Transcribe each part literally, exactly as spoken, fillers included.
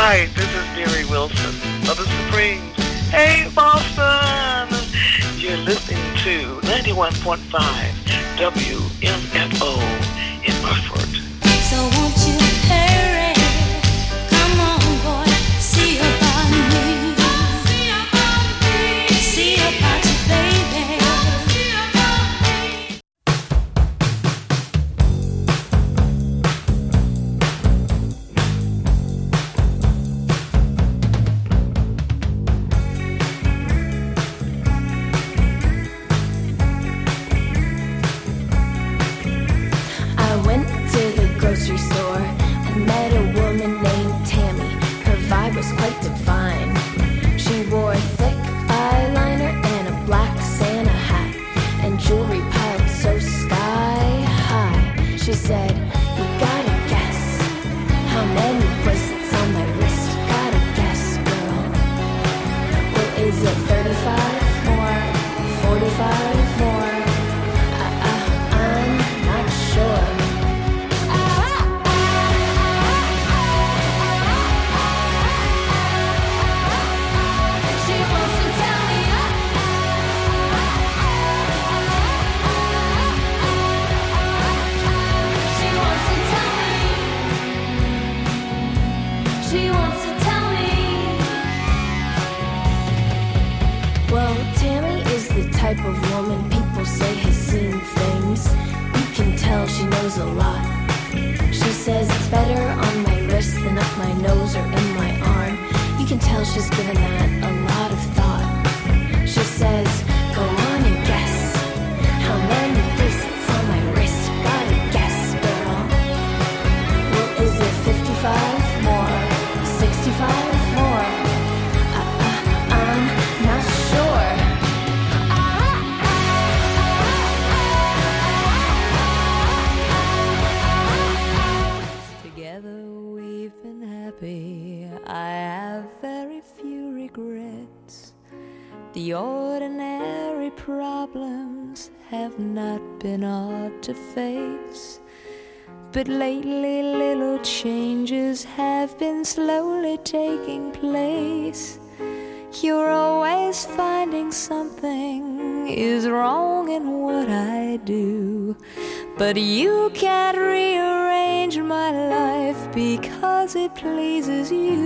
Hi, this is Mary Wilson of the Supremes. Hey, Boston! You're listening to ninety-one point five W M F O in Hartford. So won't you hurry? Come on, boy, see about me. See about me. See about you, baby. See about me. I went to the grocery store and met a woman named Tammy. Her vibe was quite divine. She wore thick eyeliner and a black Santa hat, and jewelry piled so sky high. She said, "You gotta guess how many bracelets on my wrist. Gotta guess, girl. Well, is it thirty-five more? forty-five more? I, I, I'm not sure." She wants to tell me. She wants to tell me. She wants to tell me. Well, Tammy is the type of woman people say has seen things. You can tell she knows a lot. She says it's better on my wrist than up my nose or in my arm. You can tell she's given that a lot of thought. She says, "Go on and guess how many bracelets on my wrist. Gotta guess, girl. Well, is it fifty-five more? sixty-five more? I, I, I'm not sure." Together we've been happy. I have very few regrets. The ordinary problems have not been hard to face. But lately little changes have been slowly taking place. You're always finding something is wrong in what I do. But you can't rearrange my life because it pleases you.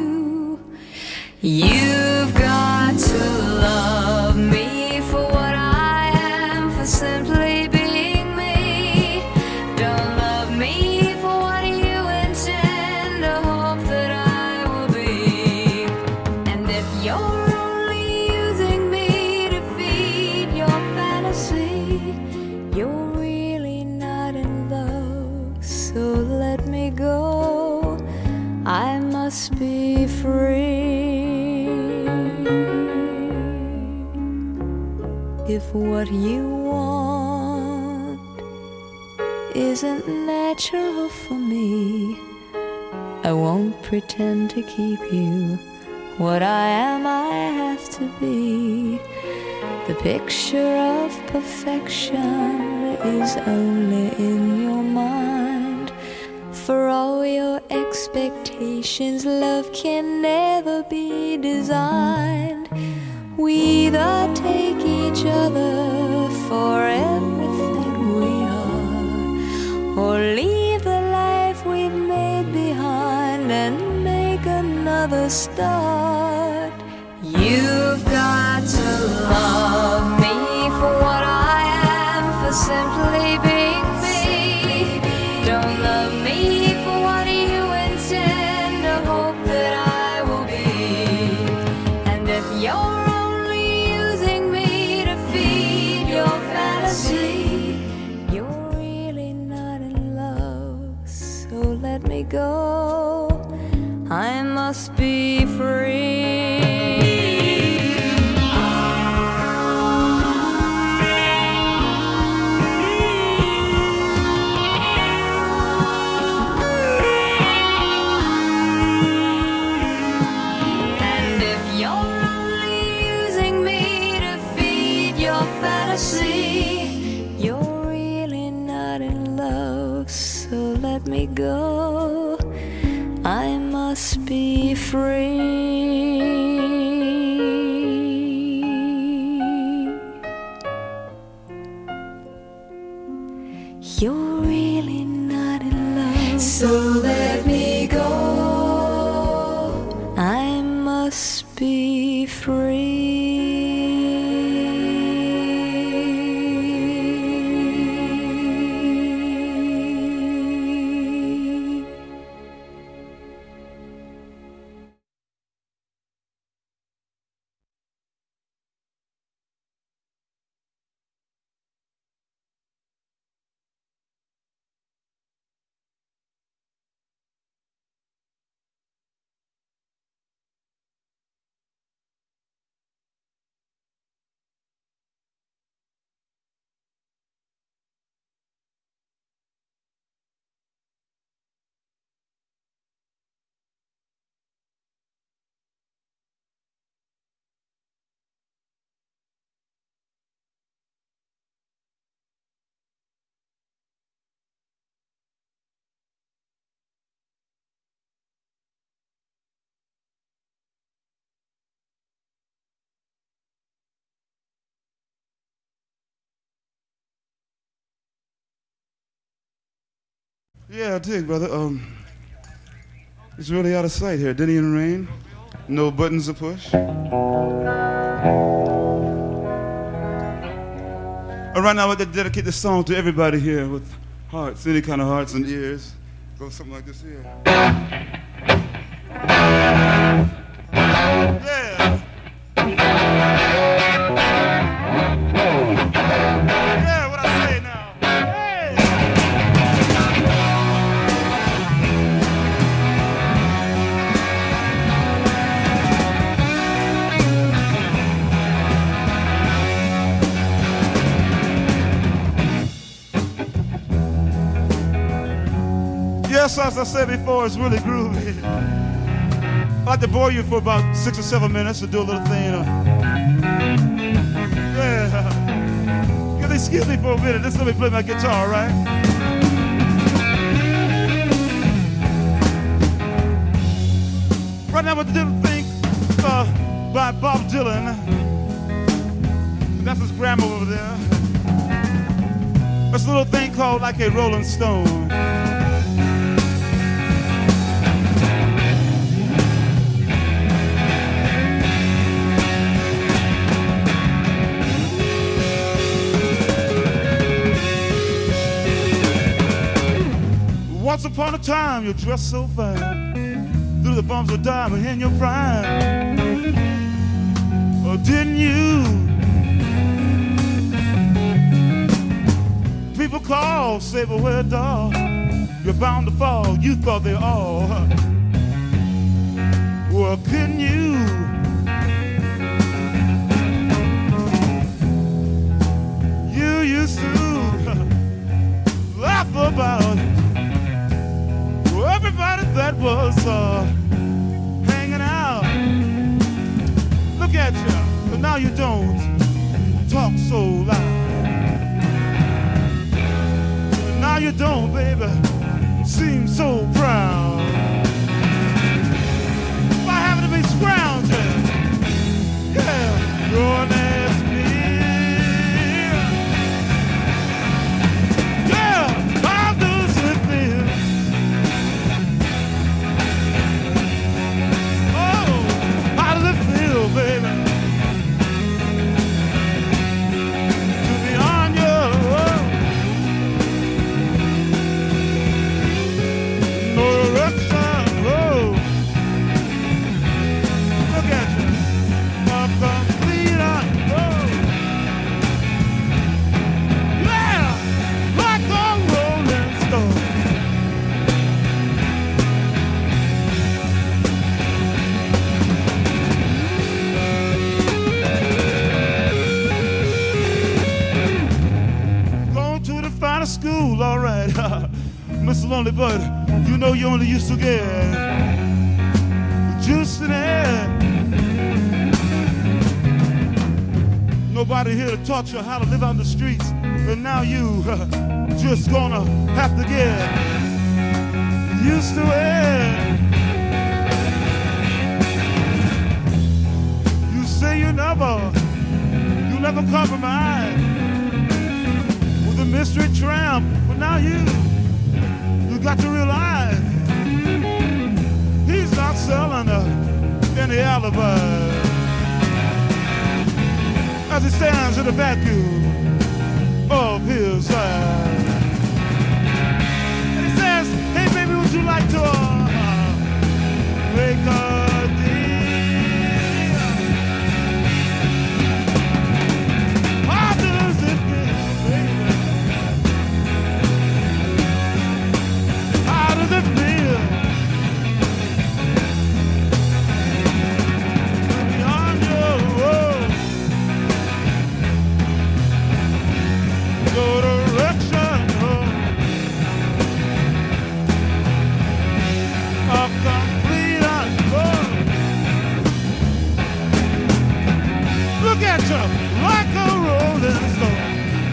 You've got to love me for what I am, for simply being me. Don't love me for what you intend or hope that I will be. And if you're only using me to feed your fantasy, you're really not in love. So let me go. I must be free. If what you want isn't natural for me, I won't pretend to keep you. What I am, I have to be. The picture of perfection is only in your mind. For all your expectations, love can never be designed. We either take each other for everything we are, or leave the life we've made behind and make another start. You've got to love me for what I am, for simply being me. Don't love me for what you intend or hope that I will be. And if you're only using me to feed your fantasy, you're really not in love. So let me go. I must be free. And if you're only using me to feed your fantasy, you're really not in love. So let me go. I must be free. You're really not in love, so let me go. I must be free. Yeah, I dig, brother. Um, it's really out of sight here. Didn't even rain. No buttons to push. All right, now I'd like to dedicate this song to everybody here with hearts, any kind of hearts and ears. Go something like this here. Yeah. Yeah, what I say now. Hey. Yes, as I said before, it's really groovy. I'd like to bore you for about six or seven minutes to do a little thing. Uh, yeah. Can you excuse me for a minute? Just let me play my guitar, all right? Right now, we're doing a thing uh, by Bob Dylan. That's his grandma over there. It's a little thing called Like a Rolling Stone. Once upon a time, you dressed so fine, through the bumps of diamond in your prime. Oh, didn't you? People call, say, but where, dog? You're bound to fall. You thought they all. Well, couldn't you? You used to laugh about everybody that was uh, hanging out. Look at you, but now you don't talk so loud. Now you don't, baby, seem so proud. Why having to be scrounging? Yeah, you're an ass meal. Yeah, I'll do something. Baby, to be on your own, no direction, oh. Look at you, I'm complete on, oh. Yeah, like a rolling stone. School, all right, Mister Lonely Bud, you know you only used to get juice in it. Nobody here to taught you how to live on the streets, and now you uh, just gonna have to get used to it. say you never, you never compromise with a mystery tramp, but now you, you got to realize he's not selling uh, any alibi as he stands in the vacuum of his side. And he says, hey baby, would you like to uh, make a like a rolling stone.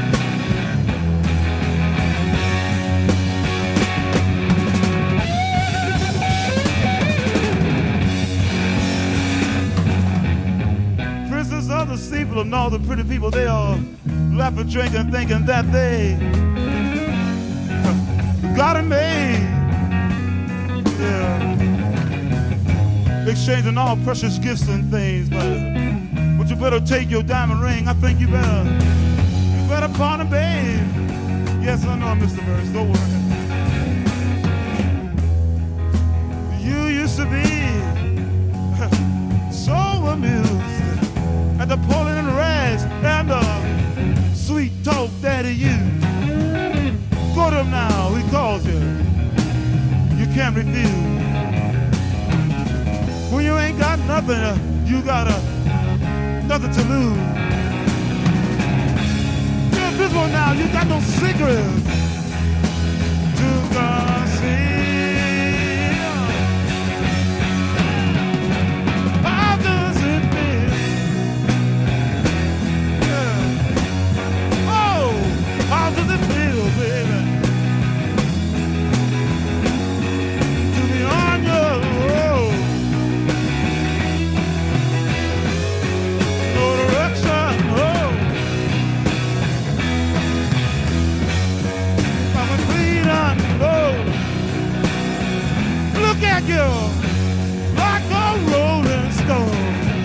For instance, other people and all the pretty people, they all laugh and drink and thinking that they got it made. Yeah. Exchanging all precious gifts and things, but But you better take your diamond ring. I think you better, you better pawn it, babe. Yes, I know, Mister Burns, don't worry. You used to be so amused at the pulling and rags and the sweet talk daddy you. Go to him now, he calls you. You can't refuse. When you ain't got nothing, you gotta nothing to lose. You're invisible now, you got no secrets to conceal. How does it feel? Yeah. Oh, how does it feel, baby, to be on your road? Look at you, like a rolling stone.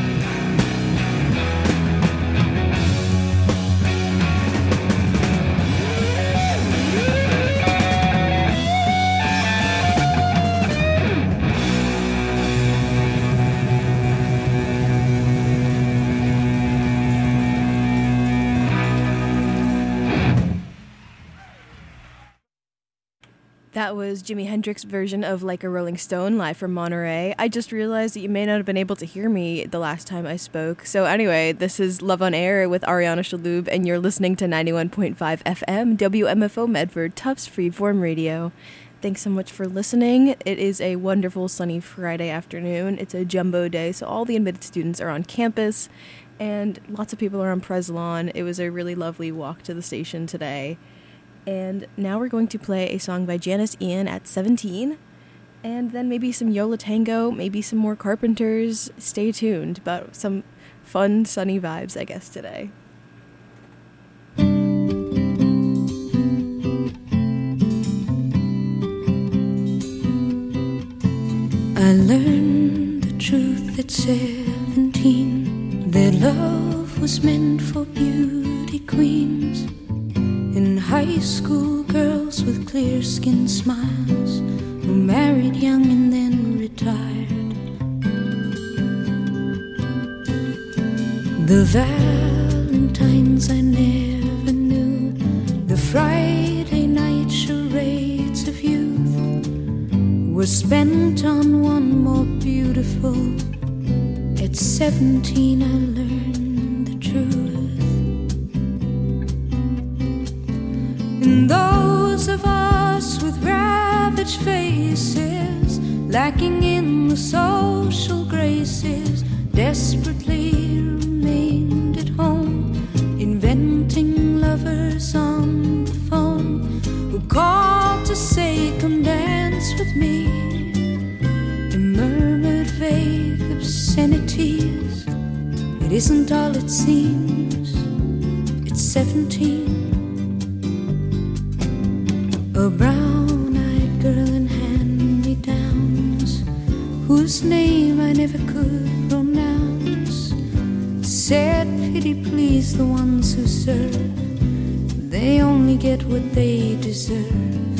That was Jimi Hendrix's version of Like a Rolling Stone, live from Monterey. I just realized that you may not have been able to hear me the last time I spoke. So anyway, this is Love on Air with Ariana Shaloub, and you're listening to ninety-one point five F M, W M F O Medford, Tufts Freeform Radio. Thanks so much for listening. It is a wonderful sunny Friday afternoon. It's a jumbo day, so all the admitted students are on campus, and lots of people are on Pres Lawn. It was a really lovely walk to the station today. And now we're going to play a song by Janice Ian at seventeen, and then maybe some Yo La Tengo, maybe some more Carpenters. Stay tuned, but some fun, sunny vibes, I guess, today. I learned the truth at seventeen, that love was meant for beauty queens. In high school, girls with clear-skinned smiles who married young and then retired. The Valentines I never knew, the Friday night charades of youth, were spent on one more beautiful. At seventeen, I learned the truth. And those of us with ravaged faces, lacking in the social graces, desperately remained at home, inventing lovers on the phone, who called to say, come dance with me, and murmured vague obscenities. It isn't all it seems. It's seventeen. A brown-eyed girl in hand-me-downs, whose name I never could pronounce, said, pity please the ones who serve, they only get what they deserve.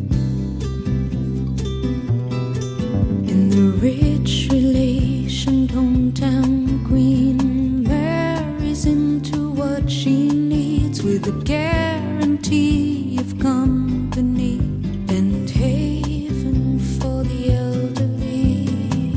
And the rich relation hometown queen marries into what she needs, with a guarantee of company and haven for the elderly.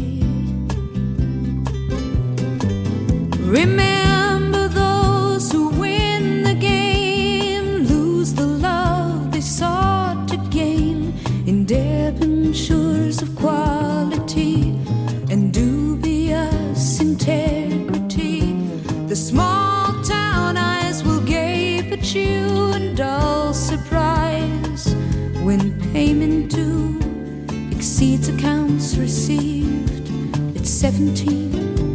Remember, those who win the game lose the love they sought to gain in debentures of quality and dubious integrity. The small town eyes will gape at you in dull surprise when payment due exceeds accounts received. It's seventeen.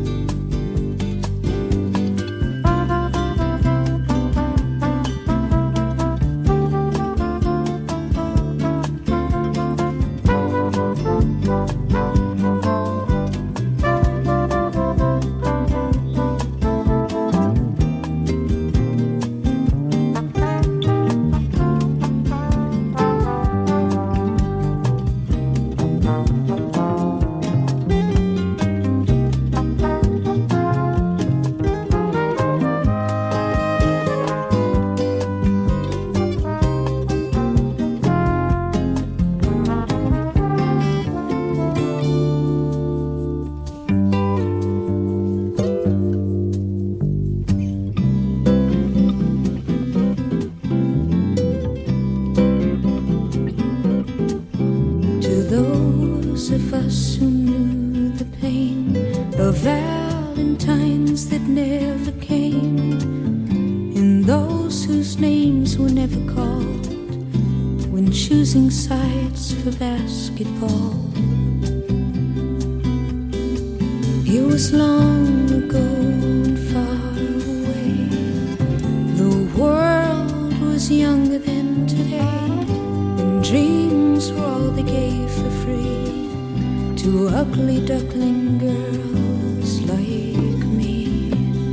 Sides for basketball. It was long ago and far away. The world was younger than today, and dreams were all they gave for free to ugly duckling girls like me.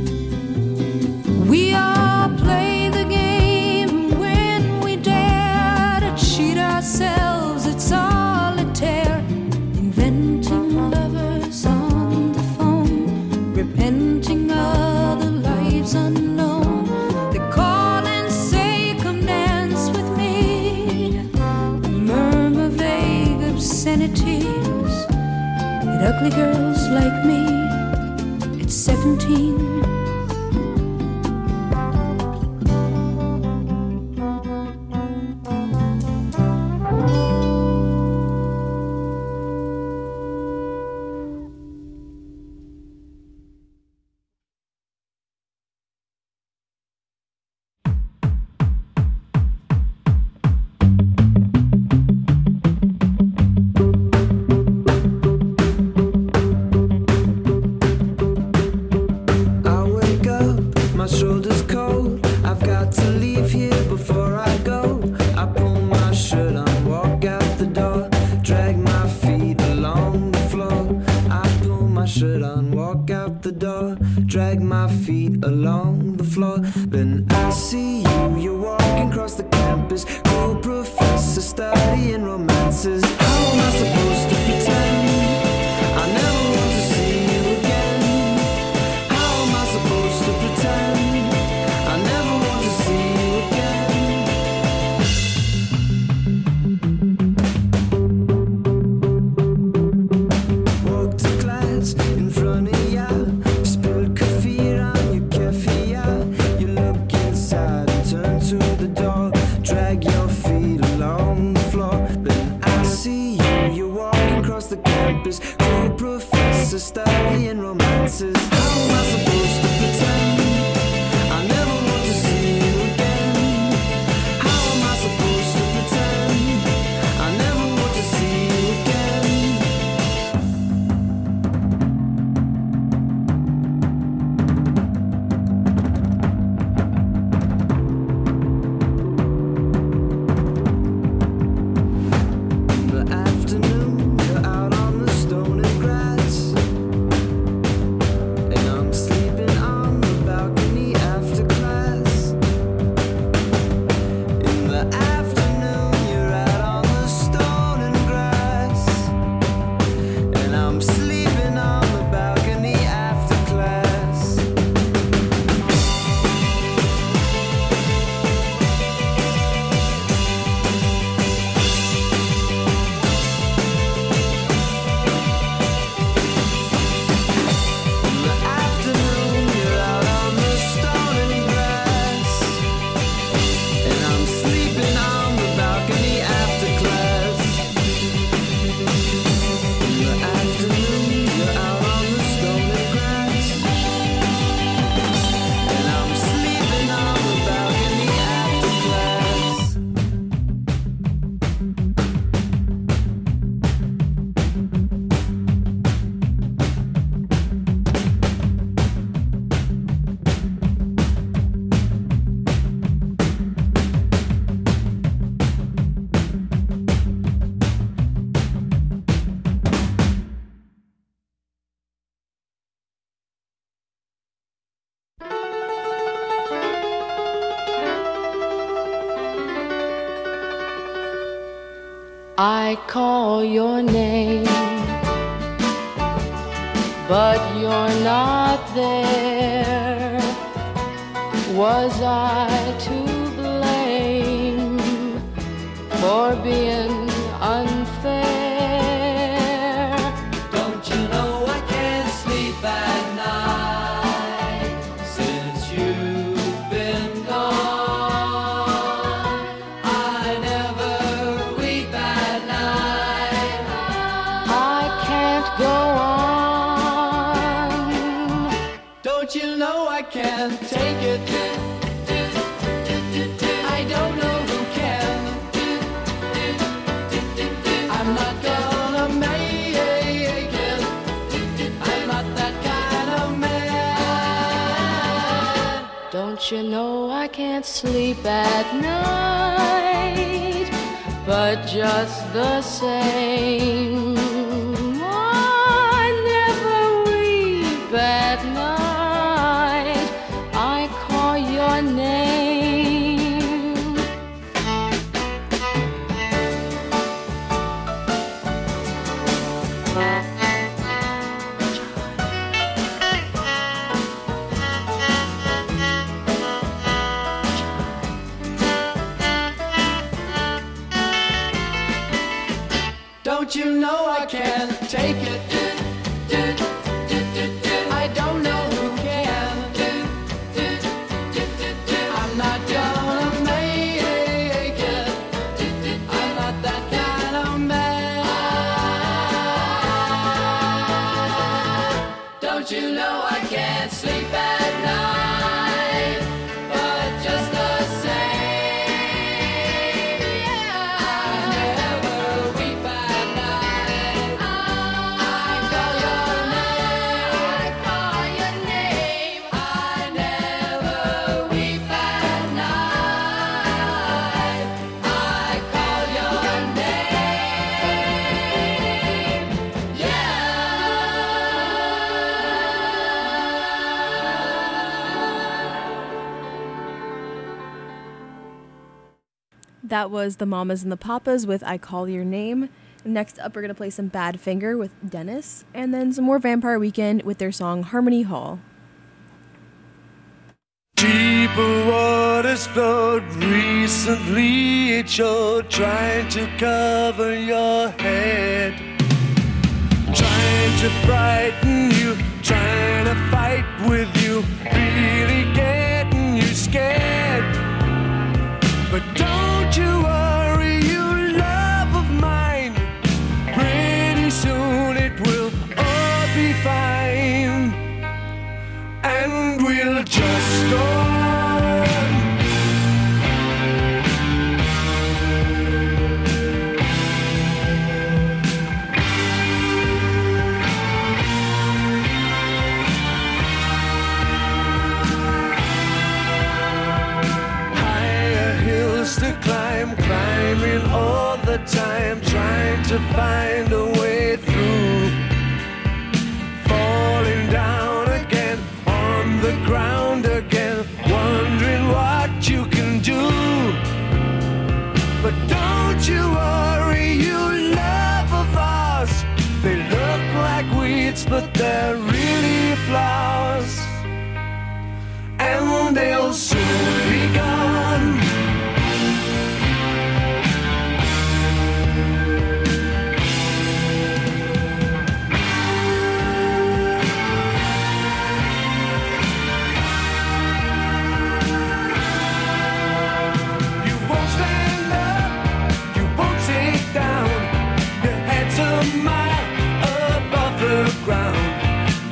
We all play the game when we dare to cheat ourselves at solitaire, inventing lovers on the phone, repenting other lives unknown. They call and say, come dance with me, murmur vague obscenities at ugly girls like me. It's seventeen. Drag your feet along the floor, then I see I call your name, but you're not there. Was I to blame for being unfair? Don't you know I can't sleep at night since you've been gone? I never weep at night. I can't go on. Don't you know I can't take it? I don't know who can. I'm not gonna make it. I'm not that kind of man. Don't you know I can't sleep at night, but just the same, I never weep at night. I call your name. Don't you know I can't take it? I don't know who can. I'm not gonna make it. I'm not that kind of man. Don't you know I can't sleep at night, but just the same, yeah, I never weep at night. I call your name. I call your name. I never weep at night. I call your name. Yeah. That was the Mamas and the Papas with I Call Your Name. Next up, we're going to play some Badfinger with Dennis, and then some more Vampire Weekend with their song Harmony Hall. Deeper waters flowed recently. It showed trying to cover your head, trying to frighten you, trying to fight with you, really getting you scared. But don't you worry, you love of mine. Pretty soon it will all be fine, and we'll just go on. Higher hills to climb, climbing all the time, trying to find a way through. Falling down again, on the ground again, wondering what you can do. But don't you worry, you love of ours. They look like weeds, but they're really flowers, and they'll soon be gone. You won't stand up, you won't take down. Your head's a mile above the ground.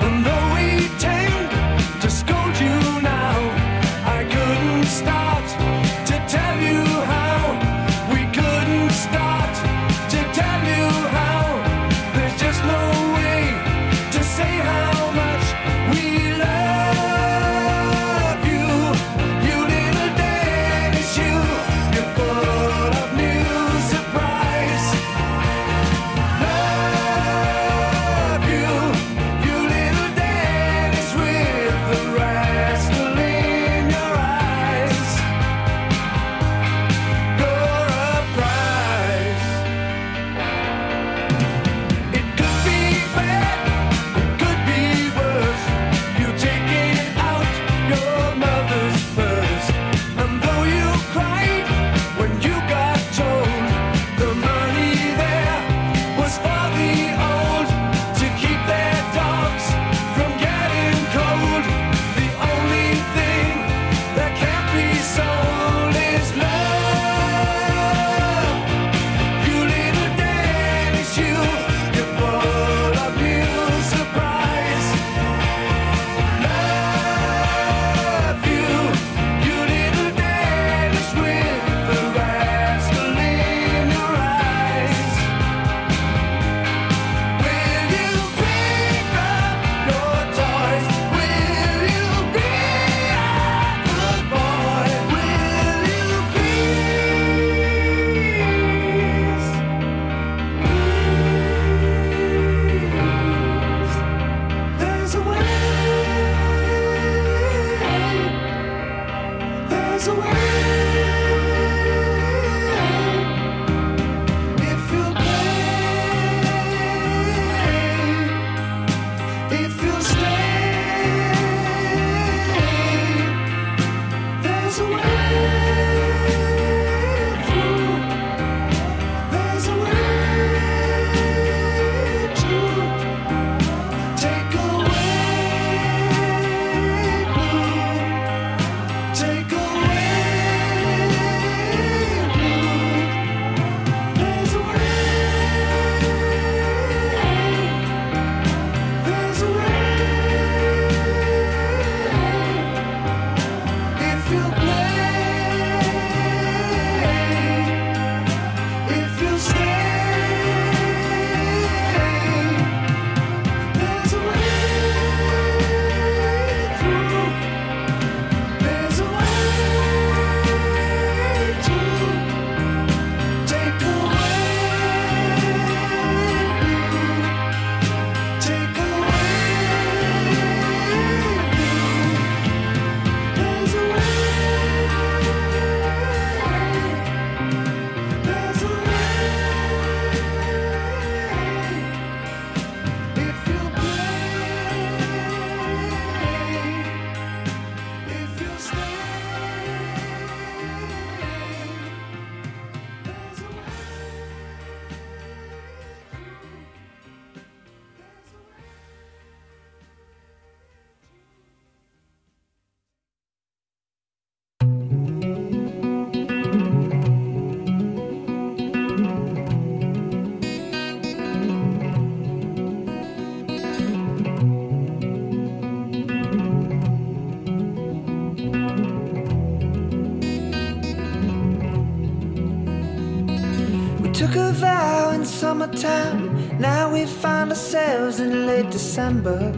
took a vow in summertime. Now we find ourselves in late December.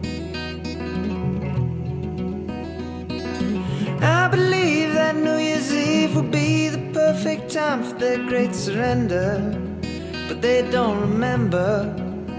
I believe that New Year's Eve will be the perfect time for their great surrender, but they don't remember.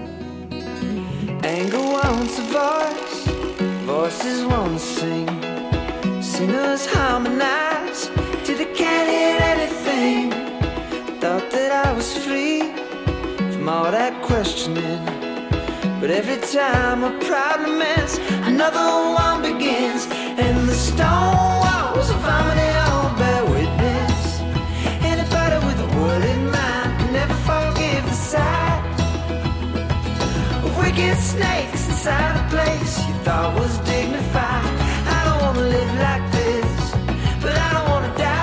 Anger wants a voice, voices want to sing. Singers harmonize till they can't hear anything. Thought that I was free from all that questioning, but every time a problem ends, another one begins. And the stone walls of harmony all bear witness. Anybody with a word in mind can never forgive the sight of wicked snakes inside a place you thought was dignified. I don't wanna live like this, but I don't wanna die.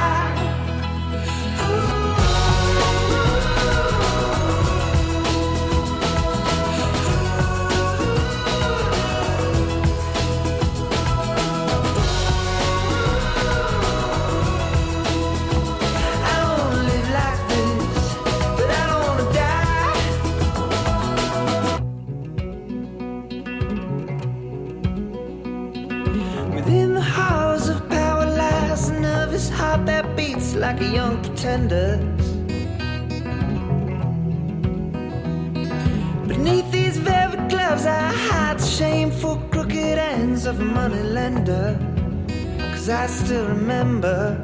Heart that beats like a young pretender's. Beneath these velvet gloves I hide the shameful crooked ends of a money lender. Cause I still remember.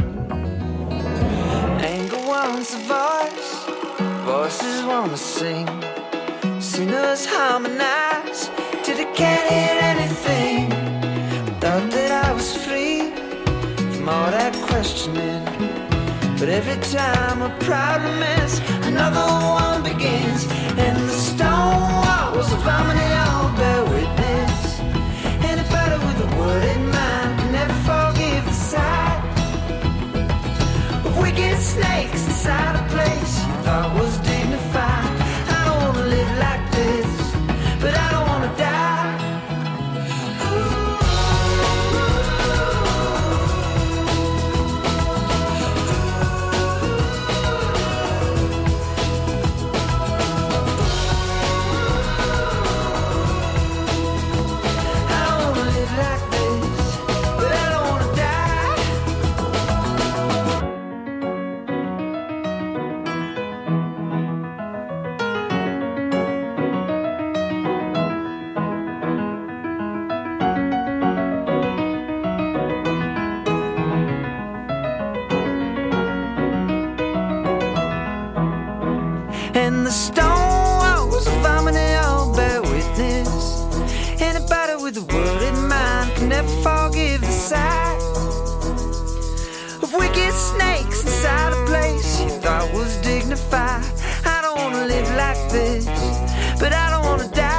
Anger wants a voice, voices wanna sing. Singers harmonize till they can't hear anything. Thought that I was free from all that questioning, but every time a problem ends, another one begins. And the stone walls of harmony all bear witness. Anybody with a word in mind can never forgive the sight of wicked snakes inside a place you thought was dignified. I don't wanna live like this, but I don't wanna die. And the stone walls of harmony all bear witness. Anybody with a word in mind can never forgive the sight of wicked snakes inside a place you thought was dignified. I don't wanna live like this, but I don't wanna die.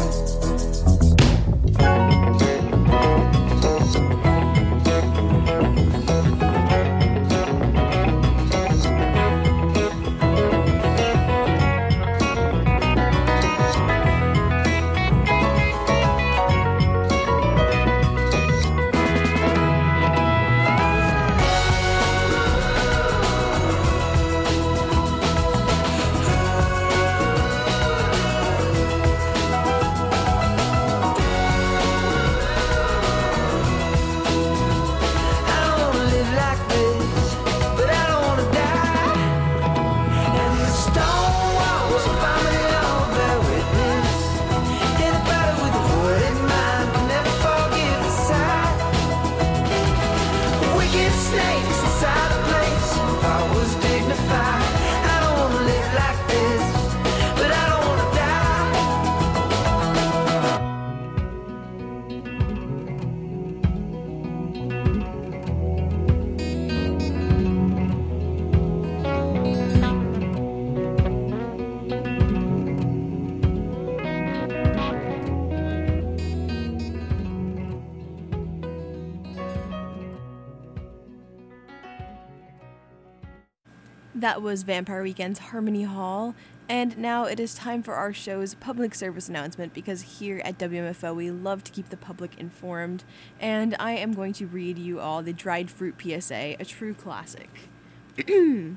That was Vampire Weekend's Harmony Hall, and now it is time for our show's public service announcement, because here at W M F O we love to keep the public informed, and I am going to read you all the Dried Fruit P S A, a true classic.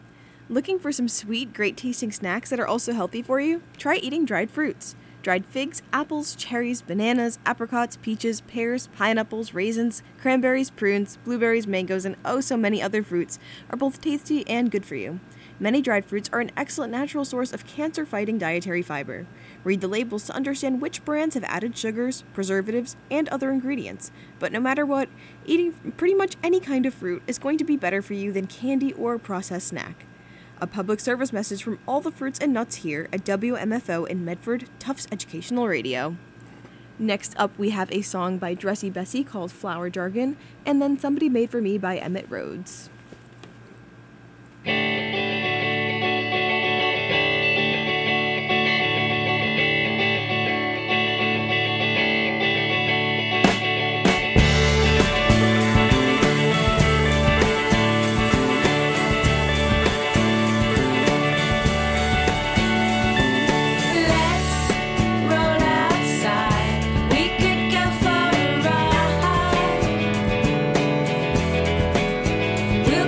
Looking for some sweet, great-tasting snacks that are also healthy for you? Try eating dried fruits. Dried figs, apples, cherries, bananas, apricots, peaches, pears, pineapples, raisins, cranberries, prunes, blueberries, mangoes, and oh so many other fruits are both tasty and good for you. Many dried fruits are an excellent natural source of cancer-fighting dietary fiber. Read the labels to understand which brands have added sugars, preservatives, and other ingredients. But no matter what, eating pretty much any kind of fruit is going to be better for you than candy or a processed snack. A public service message from all the fruits and nuts here at W M F O in Medford, Tufts Educational Radio. Next up, we have a song by Dressy Bessie called Flower Jargon, and then Somebody Made for Me by Emmett Rhodes. We'll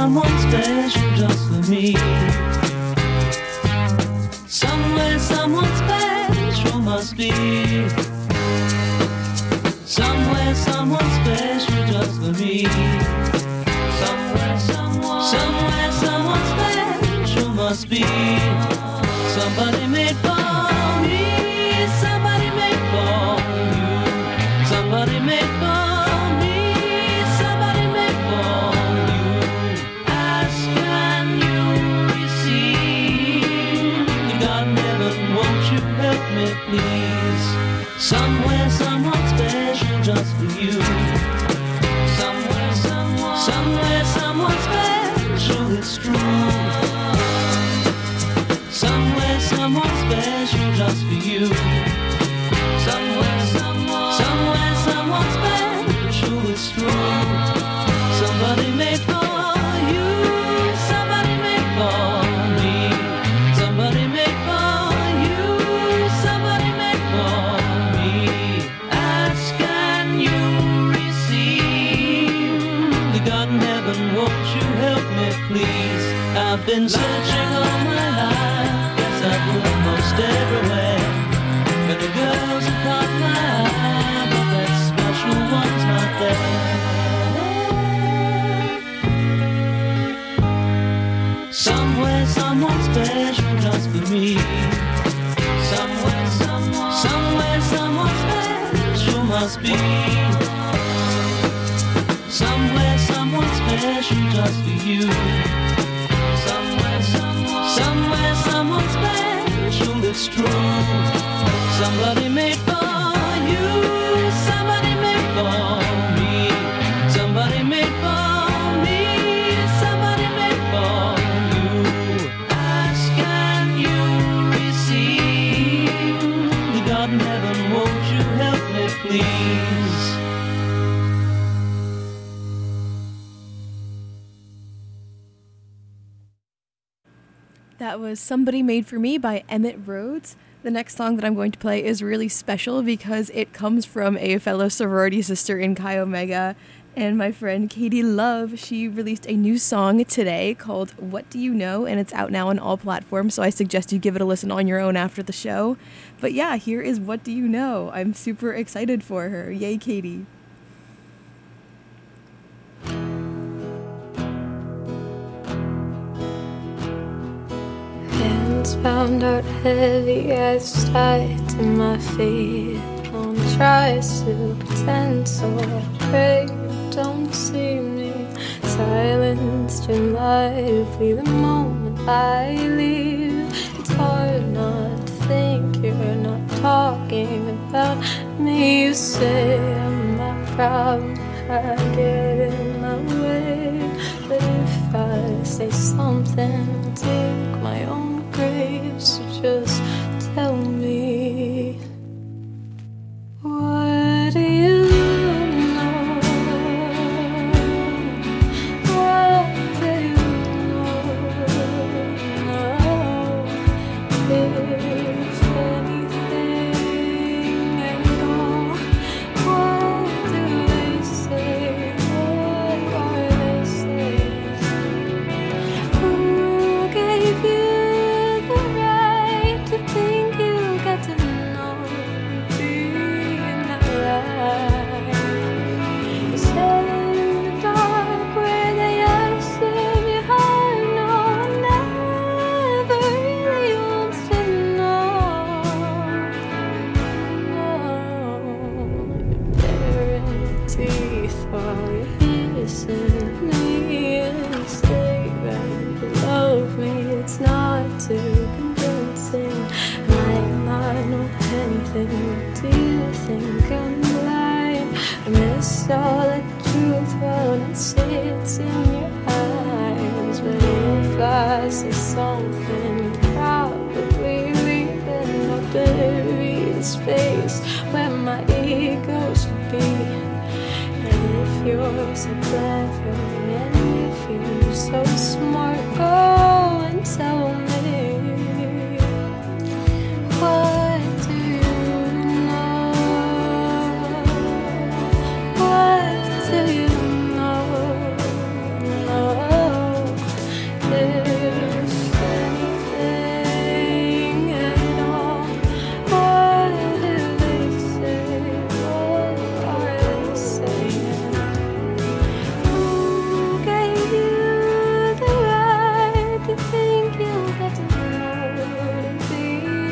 someone special just for me. Somewhere someone special must be. Somewhere someone special just for me. Somewhere someone, somewhere someone special must be. Somebody made for me. Somebody made for you. Somebody made for me. Somebody made for you. Ask and you receive. God in heaven, won't you help me please? Somewhere someone special just for you. Somewhere someone, somewhere someone special, it's true. Somewhere someone special just for you. Somewhere someone, somewhere someone special, it's true. Somebody made for you. Somebody made for me. Somebody made for you. Somebody made for me. Ask and you receive. The God in heaven, won't you help me please? I've been searching all my life. Yes, I've looked most everywhere. But the girls have caught my eye, but that special one's not there. Somewhere someone special just for me. Somewhere someone, somewhere someone special must be. Somewhere someone special just for you. Somewhere someone, somewhere someone special, it's true. Somebody made for you. Somebody made for me. Somebody made for me. Somebody made for you. Ask and you receive. The God in heaven, won't you help me please? That was Somebody Made For Me by Emmett Rhodes. The next song that I'm going to play is really special because it comes from a fellow sorority sister in Chi Omega and my friend Katie Love. She released a new song today called What Do You Know? And it's out now on all platforms, so I suggest you give it a listen on your own after the show. But yeah, here is What Do You Know? I'm super excited for her. Yay, Katie. Hands bound out heavy, eyes tied to my feet. Don't try to pretend so afraid you don't see me. Silenced your lively the moment I leave. It's hard not to think you're not talking about me. You say I'm my problem, I get in my way. But if I say something, I'll take my own grave. So just tell me, what do you know? What do you know? If anything at all, what do they say? What are they saying? Who gave you the right to think you got to know me? Not right. You said in the dark where they asked if your heart no never really wants to know. No, you're baring teeth while you're kissing me and say that you love me. It's not too convincing. Might not know anything. Do you think I'm lying? I miss all the truth when it sits in your eyes. But if I say something, you'd probably leave and I'll bury the space where my ego should be. And if you're so clever and if you're so smart, go and tell me. What do you know? What do you know? No. exist anything at all? What do they say? What are they saying? Who gave you the right to think you'll get to know and be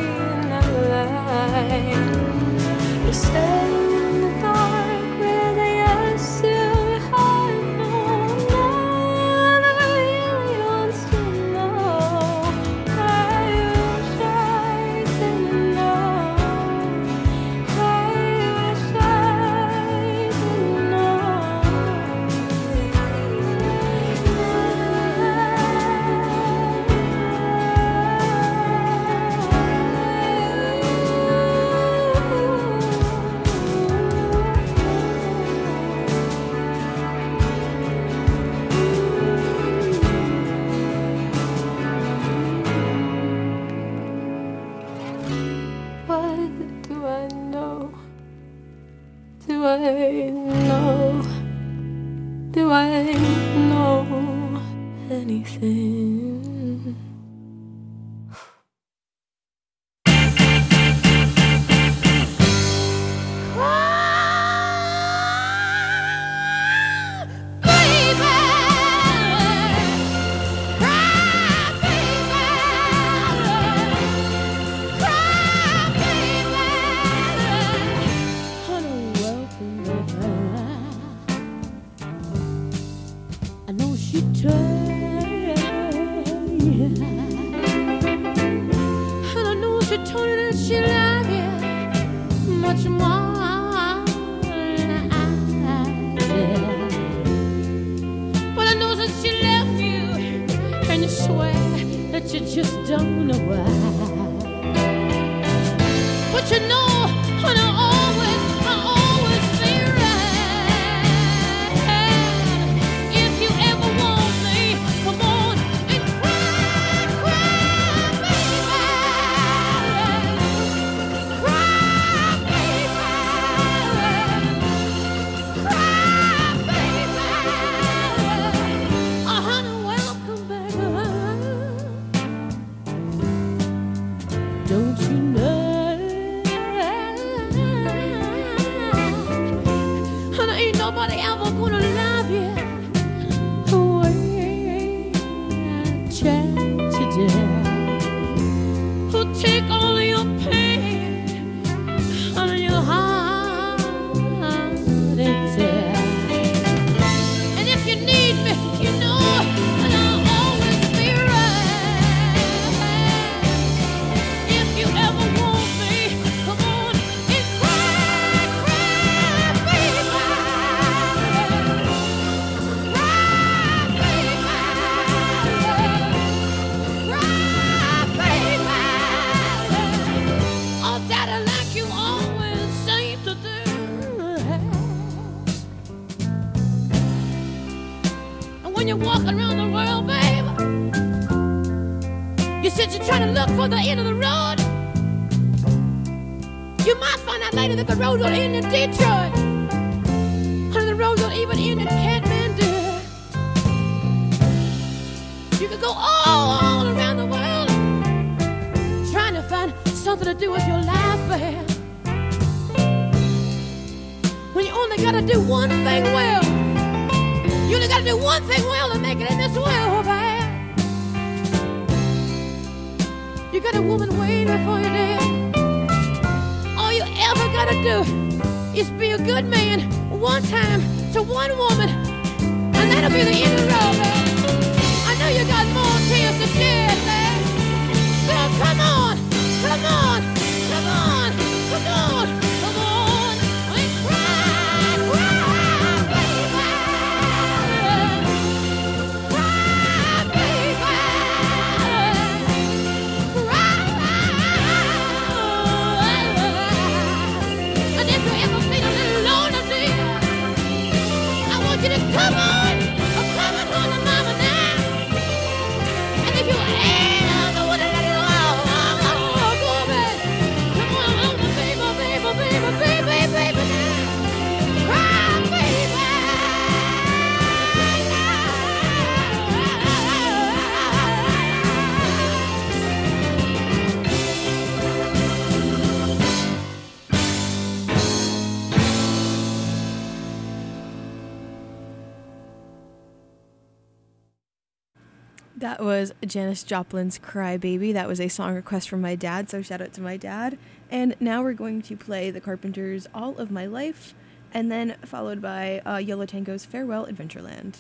alive? You stay in the dark with a yes to your heart. No one ever really wants to know. I wish I didn't know. I wish I didn't What do I know? Do I know? Do I know anything? I know she tried, and I know she told you that she loved you much more than I did. But I know that she left you, and you swear that you just don't know why. But you know, and I always, I always be right. If you ever want me, come on and cry, cry, baby. Cry, baby. Cry, baby. Oh, honey, welcome back. Don't you know? Honey, ain't nobody ever gonna love you the way I tried to do. Who'll take all of your pain out of your heart and tear. And if you need me, you know that I'll always be right. If you ever want me, come on and cry, cry, baby. Cry, baby. Cry, baby. Oh, daddy, like you always seem to do. And when you're walking around the world, baby, you said you're trying to look for the end of the road. You might find out later that the road don't end in Detroit. Honey, the road don't even end in Kathmandu. You could go all, all around the world trying to find something to do with your life, babe. When you only gotta do one thing well. You only gotta do one thing well to make it in this world, babe. You got a woman waiting for you there. All you ever gotta do is be a good man one time to one woman, and that'll be the end of the road, man. I know you got more tears to shed, man. So come on, come on, come on, come on, come on, and cry, cry, baby. Cry, baby. And if you ever feel a little lonely, dear, I want you to come on, come on, on the That was Janis Joplin's Cry Baby. That was a song request from my dad, so shout out to my dad. And now we're going to play The Carpenters' All of My Life, and then followed by uh, Yo La Tengo's Farewell Adventureland.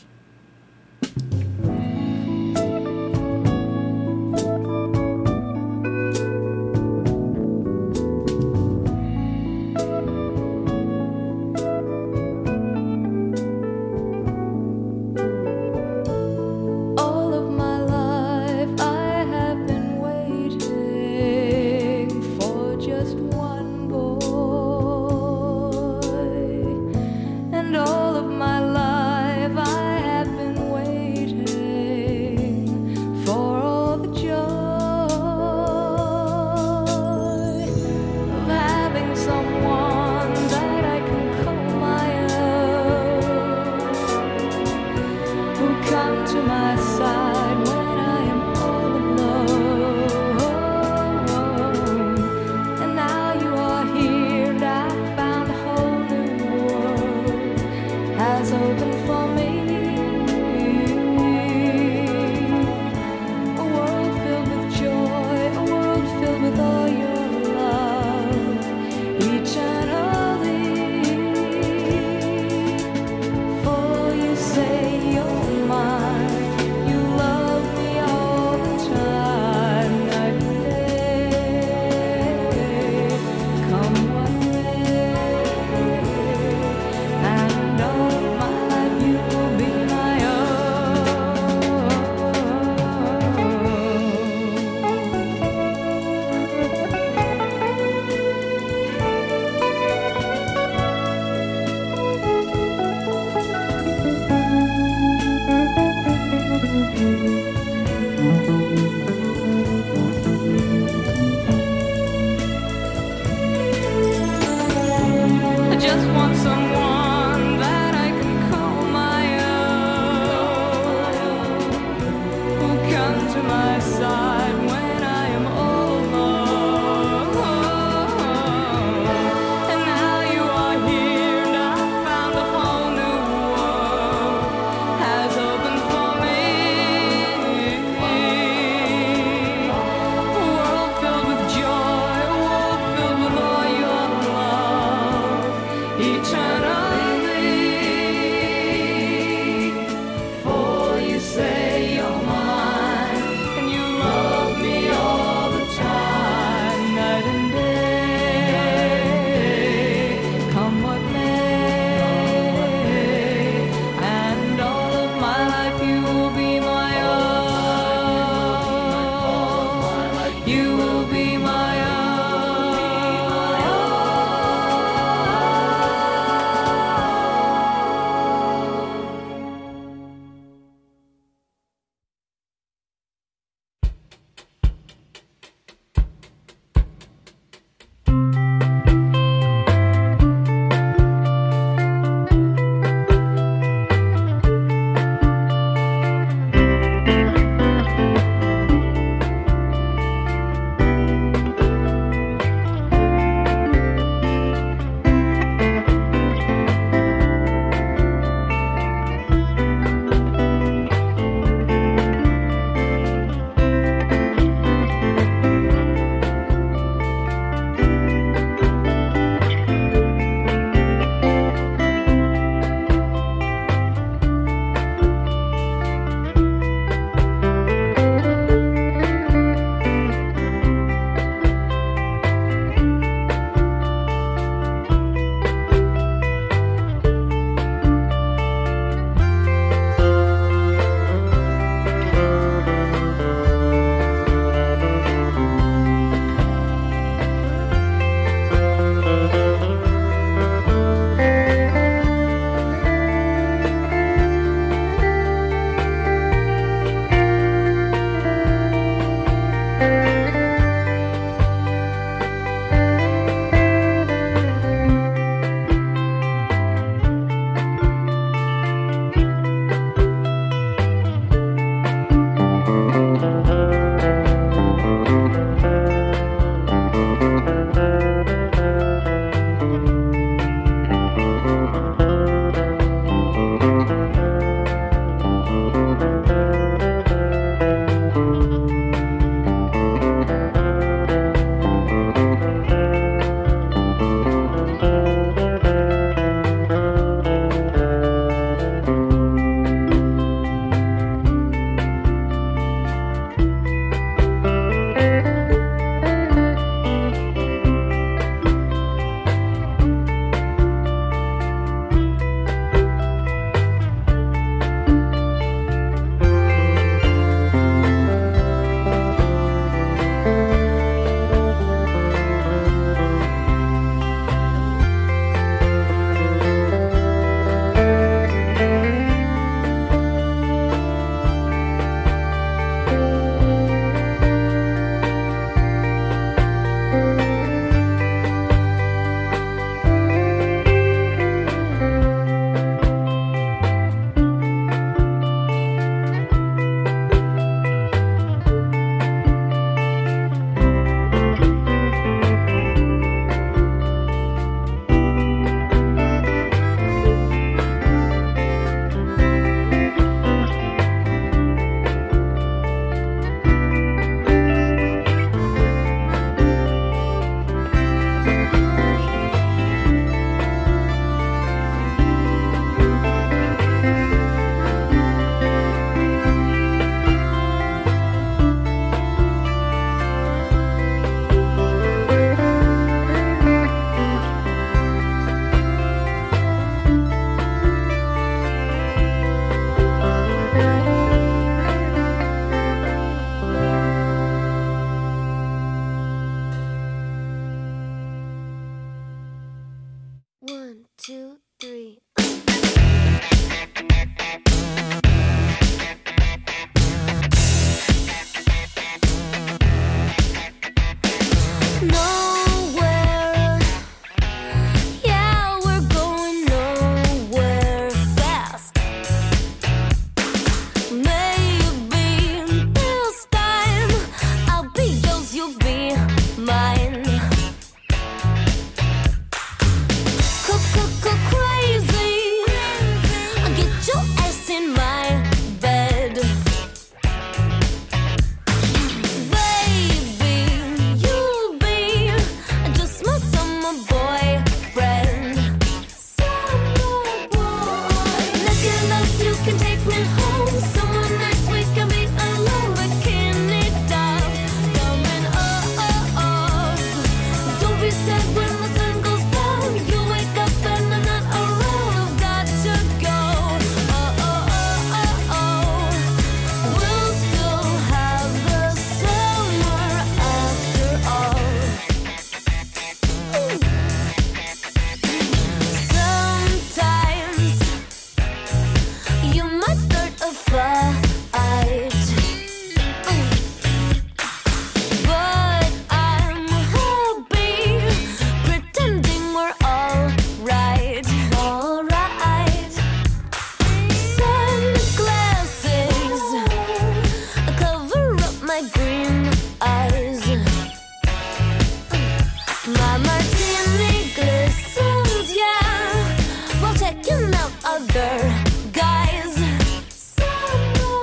To my side when